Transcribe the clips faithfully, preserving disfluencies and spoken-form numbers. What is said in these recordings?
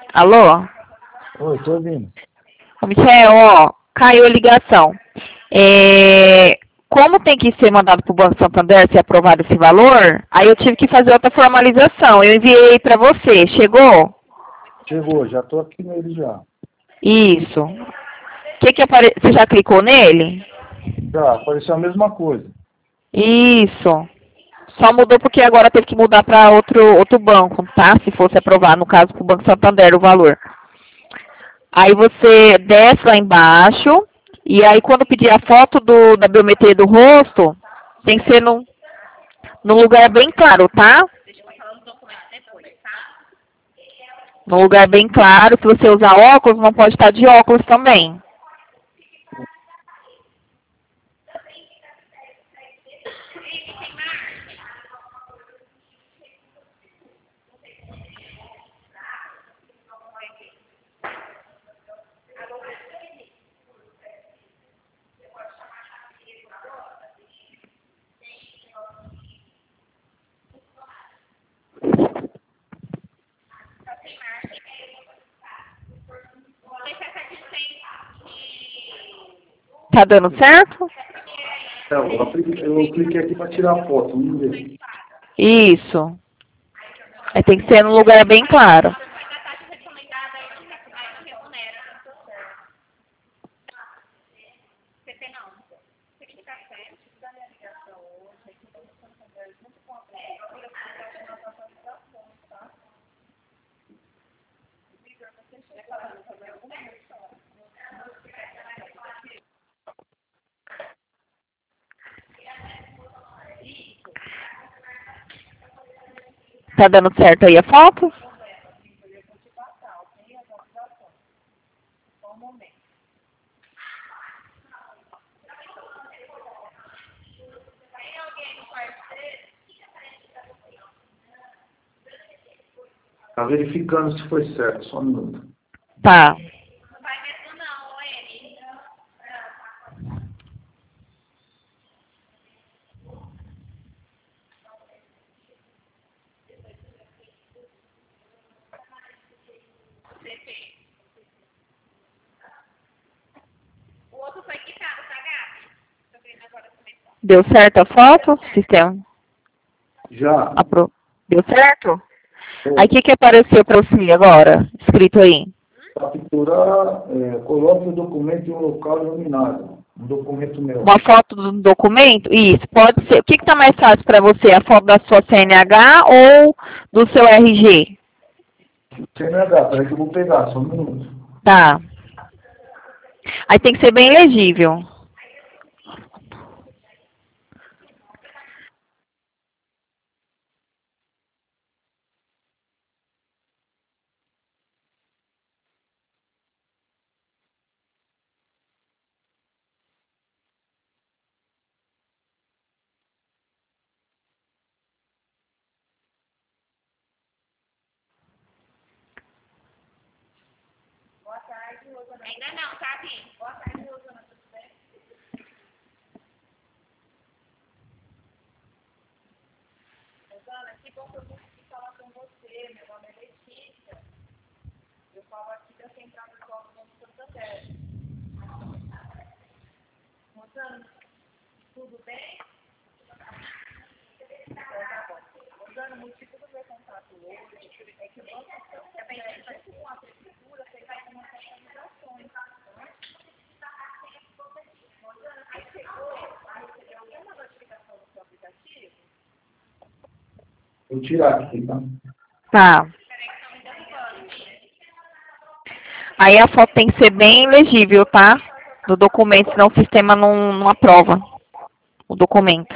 Alô? Oi, tô ouvindo. Ô, Michel, ó, caiu a ligação. É, como tem que ser mandado para o Banco Santander ser aprovado esse valor, aí eu tive que fazer outra formalização. Eu enviei para você. Chegou? Chegou, já tô aqui nele já. Isso. Que que apare... Você já clicou nele? Já, apareceu a mesma coisa. Isso. Só mudou porque agora teve que mudar para outro, outro banco, tá? Se fosse aprovar, no caso, para o Banco Santander o valor. Aí você desce lá embaixo, e aí quando pedir a foto do, da biometria do rosto, tem que ser num, num lugar bem claro, tá? Num lugar bem claro. Se você usar óculos, não pode estar de óculos também. Tá dando certo? Então, eu apli- eu cliquei aqui para tirar a foto, vamos ver. Isso. Aí tem que ser num lugar bem claro. Tá dando certo aí a foto? Tá verificando se foi certo, só um minuto. Tá. Deu certo a foto? Sistema. Já, Apro... Deu certo? Aí o é, que, que apareceu para você agora? Escrito aí. capturar, é, coloque o documento em um local iluminado. Um documento meu. Uma foto do documento? Isso, pode ser. O que está mais fácil para você? A foto da sua C N H ou do seu R G? C N H, peraí que eu vou pegar, só um minuto. Tá. Aí tem que ser bem legível. Vou tirar aqui, tá? Tá. Aí a foto tem que ser bem legível, tá? Do documento, senão o sistema não, não aprova o documento.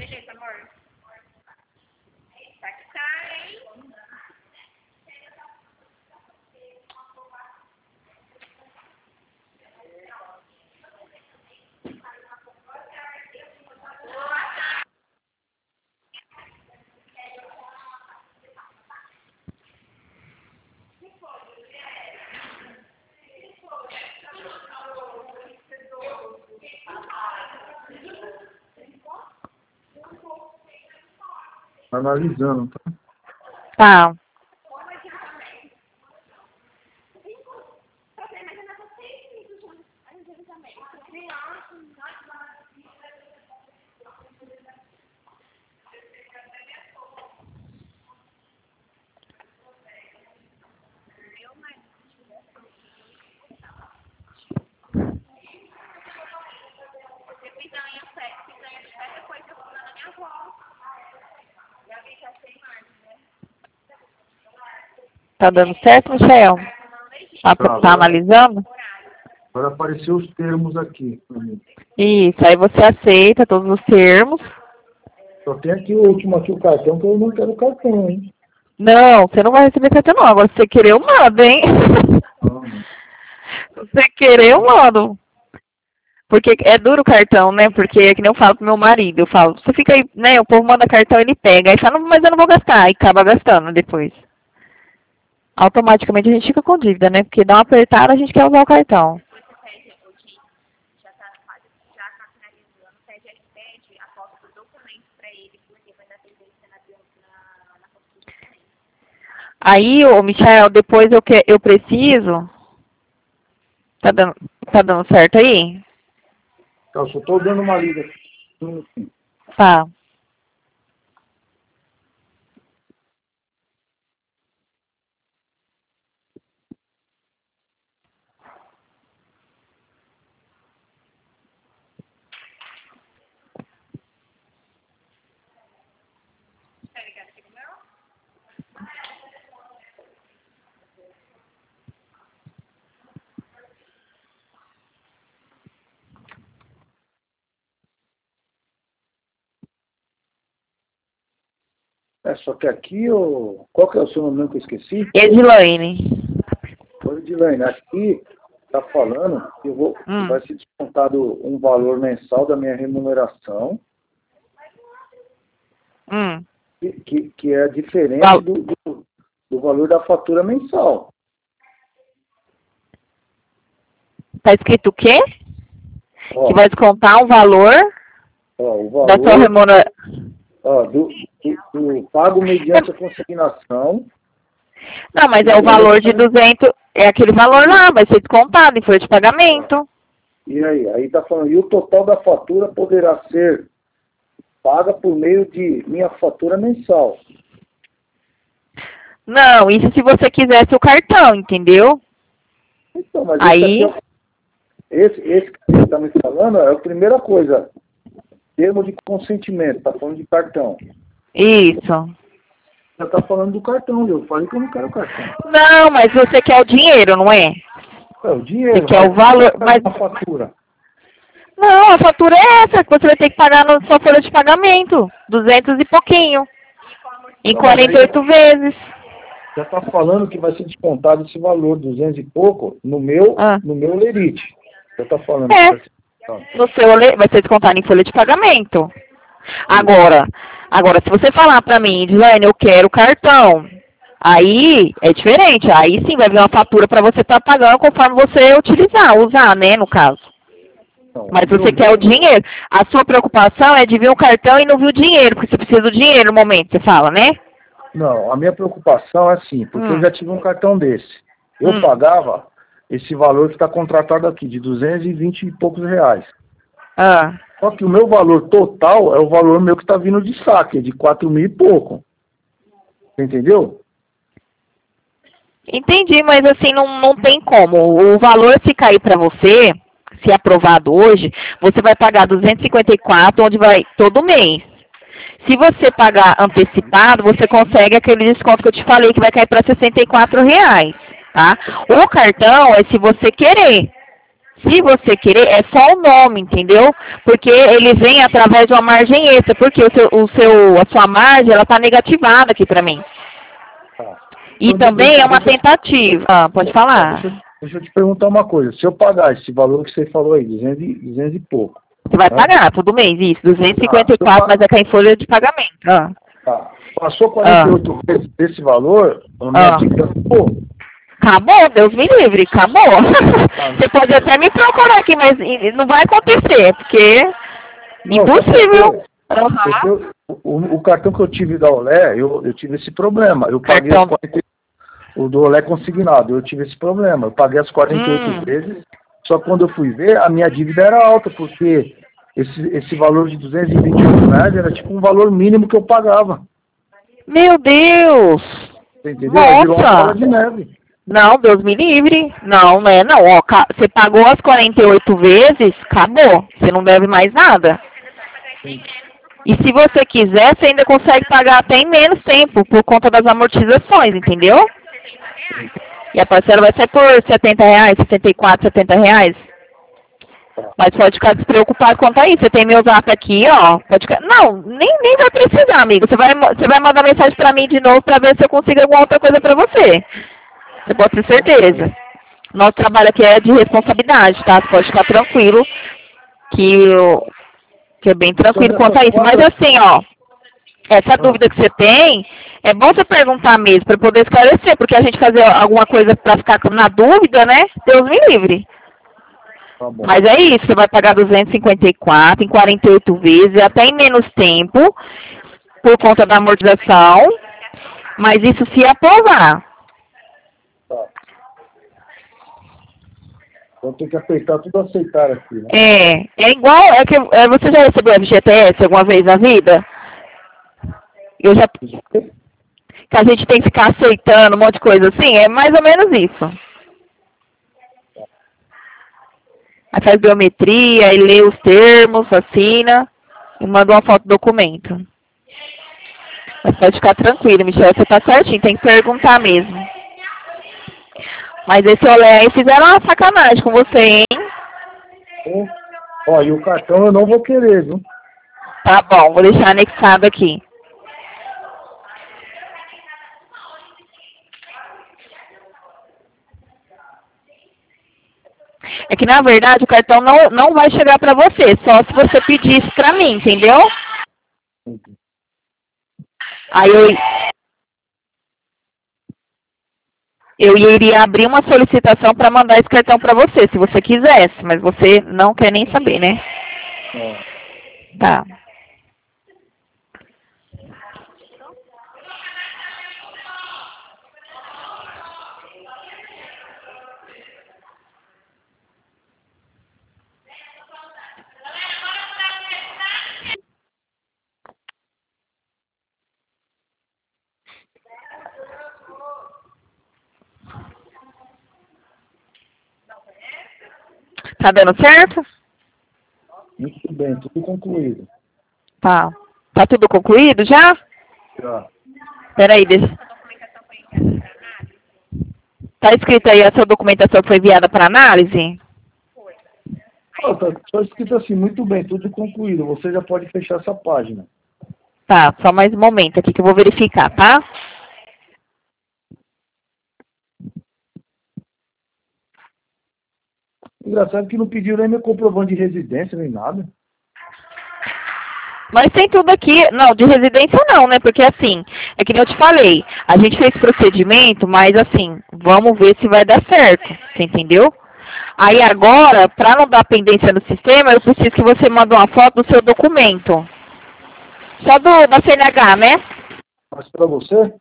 Analisando, tá? Tá. Tá dando certo, Michel? Tá, Tá, tá analisando? Agora apareceu os termos aqui. Isso, aí você aceita todos os termos. Só tem aqui o último aqui, o cartão, que eu não quero o cartão, hein? Não, você não vai receber cartão não. Agora, se você querer, eu mando, hein? Se você querer, eu mando. Porque é duro o cartão, né? Porque é que nem eu falo pro meu marido. Eu falo, você fica aí, né? O povo manda cartão, ele pega. Aí fala, mas eu não vou gastar. E acaba gastando depois. Automaticamente a gente fica com dívida, né? Porque dá uma apertada, a gente quer usar o cartão. Aí, ô Michel, depois eu, que, eu preciso... Tá dando, tá dando certo aí? Eu só tô dando uma lida aqui. Tá. É, só que aqui, ô, qual que é o seu nome que eu esqueci? Edilaine. Edilaine, aqui tá falando que eu vou, Hum. vai ser descontado um valor mensal da minha remuneração, Hum. que, que, que é diferente Val- do, do, do valor da fatura mensal. Tá escrito o quê? Ó, Que vai descontar um valor ó, o da sua valor remuneração. ó, do, do, do pago mediante a consignação. Não, mas é o valor de duzentos, é aquele valor lá, vai ser descontado em folha de pagamento. E aí? Aí tá falando, e o total da fatura poderá ser paga por meio de minha fatura mensal. Não, isso se você quisesse o cartão, entendeu? Então, mas Aí, esse, aqui é, esse, esse que você está me falando é a primeira coisa. Termo de consentimento, tá falando de cartão. isso. Já tá falando do cartão, eu falei que eu não quero cartão. Não, mas você quer o dinheiro, não é? É o dinheiro. Você quer o valor, mas... A fatura. Não, a fatura é essa, que você vai ter que pagar na sua folha de pagamento. Duzentos e pouquinho. Em Não, quarenta e oito vezes. Já tá falando que vai ser descontado esse valor, duzentos e pouco, no meu, Ah. no meu lerite. Já tá falando. É. Que vai ser descontado. No seu, le- vai ser descontado em folha de pagamento. Agora, agora se você falar pra mim, Edilene, eu quero cartão, aí é diferente. Aí sim vai vir uma fatura pra você estar pagando conforme você utilizar, usar, né, no caso. Não, Mas você meu- quer o dinheiro. A sua preocupação é de vir o cartão e não vir o dinheiro, porque você precisa do dinheiro no momento, você fala, né? Não, a minha preocupação é assim, porque Hum. eu já tive um cartão desse. Eu Hum. pagava esse valor que está contratado aqui, de duzentos e vinte e poucos reais. Ah. Só que o meu valor total é o valor meu que está vindo de saque, é de quatro mil e pouco. Você entendeu? Entendi, mas assim, não, não tem como. O valor, se cair para você, se aprovado hoje, você vai pagar duzentos e cinquenta e quatro, onde vai todo mês. Se você pagar antecipado, você consegue aquele desconto que eu te falei, que vai cair para sessenta e quatro reais, tá? O cartão é se você querer. Se você querer, é só o nome, entendeu? Porque ele vem através de uma margem extra, porque o seu, o seu, a sua margem, ela tá negativada aqui para mim. Tá. E Então, também deixa- é uma deixa- tentativa. Ah, pode falar. Deixa, eu- deixa eu te perguntar uma coisa. Se eu pagar esse valor que você falou aí, duzentos e, duzentos e pouco, Você vai né? pagar todo mês, isso, duzentos e cinquenta e quatro, mas é que é em folha de pagamento. Ah. Tá. Passou quarenta e oito vezes desse valor, a minha Ah. dívida ficou. Acabou, Deus me livre, acabou. Você pode até me procurar aqui, mas não vai acontecer, porque Não, impossível. sabe por quê? Porque Uhum. eu- o, o cartão que eu tive da Olé, eu, eu tive esse problema. Eu paguei Cartão. as quarenta, o do Olé consignado, eu tive esse problema. Eu paguei as quarenta e oito Hum. vezes, só que quando eu fui ver, a minha dívida era alta, porque esse, esse valor de duzentos e vinte e oito reais era tipo um valor mínimo que eu pagava. Meu Deus! Você entendeu? Aí virou uma bola Nossa! de neve. Não, Deus me livre. Não, não é não. Ó, ca- você pagou as quarenta e oito vezes, acabou. Você não deve mais nada. E se você quiser, você ainda consegue pagar até em menos tempo, por conta das amortizações, entendeu? E a parcela vai ser por setenta reais, sessenta e quatro, setenta reais. Mas pode ficar despreocupado quanto a isso. Você tem meu zap aqui, ó. Pode ficar... Não, nem, nem vai precisar, amigo. Você vai, você vai mandar mensagem pra mim de novo pra ver se eu consigo alguma outra coisa pra você. Você pode ter certeza. Nosso trabalho aqui é de responsabilidade, tá? Você pode ficar tranquilo que, eu, que é bem tranquilo quanto a isso. Mas assim, ó, essa dúvida que você tem, é bom você perguntar mesmo para poder esclarecer, porque a gente fazer alguma coisa para ficar na dúvida, né? Deus me livre. Tá bom. Mas é isso, você vai pagar duzentos e cinquenta e quatro em quarenta e oito vezes, até em menos tempo, por conta da amortização, mas isso se aprovar. Tá. Então tem que apertar tudo aceitar aqui, né? É, é igual, é que é, você já recebeu F G T S alguma vez na vida? Eu já, que a gente tem que ficar aceitando um monte de coisa assim, é mais ou menos isso. Aí faz biometria, aí lê os termos, assina e manda uma foto do documento. Mas pode ficar tranquilo, Michel, você tá certinho, tem que perguntar mesmo. Mas esse olé aí fizeram uma sacanagem com você, hein? Ó, ó, e o cartão eu não vou querer, viu? Tá bom, vou deixar anexado aqui. É que, na verdade, o cartão não, não vai chegar pra você, só se você pedir isso pra mim, entendeu? Aí eu, eu iria abrir uma solicitação para mandar esse cartão pra você, se você quisesse, mas você não quer nem saber, né? Ó. Tá. Tá dando certo? Muito bem, tudo concluído. Tá. Tá tudo concluído já? Já. Peraí, deixa. Tá escrito aí, a sua documentação foi enviada para análise? Ah, tá só escrito assim, muito bem, tudo concluído. Você já pode fechar essa página. Tá, só mais um momento aqui que eu vou verificar, tá? Engraçado que não pediram nem meu comprovante de residência, nem nada. Mas tem tudo aqui. Não, de residência não, né? Porque assim, é que nem eu te falei, a gente fez procedimento, mas assim, vamos ver se vai dar certo. Você entendeu? Aí agora, para não dar pendência no sistema, eu preciso que você mande uma foto do seu documento. Só do, da C N H, né? Mas pra você?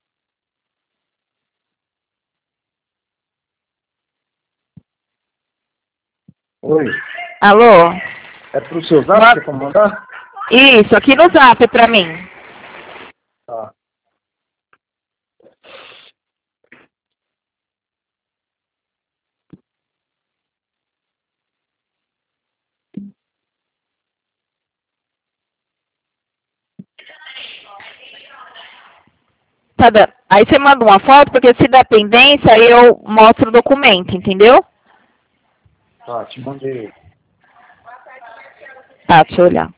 Oi. Alô? É pro seu zap Ma- que você quer mandar? Isso, aqui no zap pra mim. Tá. Tá dando. Aí você manda uma foto, porque se der pendência, aí eu mostro o documento, entendeu? Tá, te mandei. Tá, deixa eu olhar.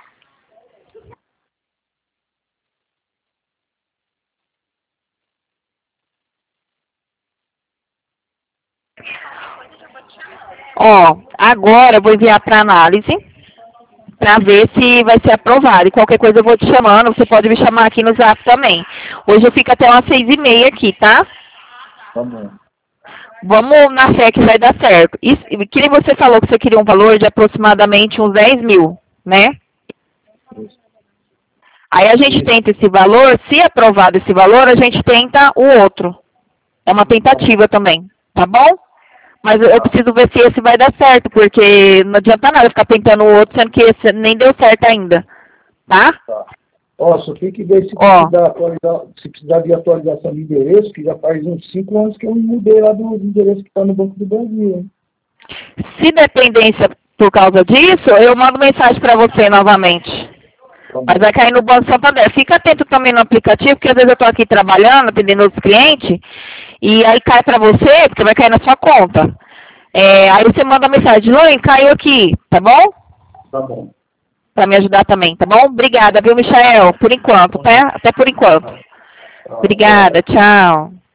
Ó, agora eu vou enviar para análise, para ver se vai ser aprovado. E qualquer coisa eu vou te chamando, você pode me chamar aqui no Zap também. Hoje eu fico até umas seis e meia aqui, tá? Tá bom. Vamos na fé que vai dar certo. E, que nem você falou que você queria um valor de aproximadamente uns dez mil, né? Isso. Aí a gente Isso. tenta esse valor, se aprovado esse valor, a gente tenta o outro. É uma tentativa também, tá bom? Mas eu, eu preciso ver se esse vai dar certo, porque não adianta nada ficar tentando o outro, sendo que esse nem deu certo ainda, tá? Tá. Ó, só tem que ver se Ó. precisar, atualizar, se precisar de atualização de endereço, que já faz uns cinco anos que eu me mudei lá do endereço que está no Banco do Brasil, hein? Se dependência por causa disso, eu mando mensagem para você novamente. Tá Mas vai cair no Banco Santander. Fica atento também no aplicativo, porque às vezes eu estou aqui trabalhando, atendendo outros clientes, e aí cai para você, porque vai cair na sua conta. É, aí você manda mensagem, Luiz, caiu aqui, tá bom? Tá bom. Para me ajudar também, tá bom? Obrigada, viu, Michael? Por enquanto, tá? Até por enquanto. Tá. Obrigada, tchau.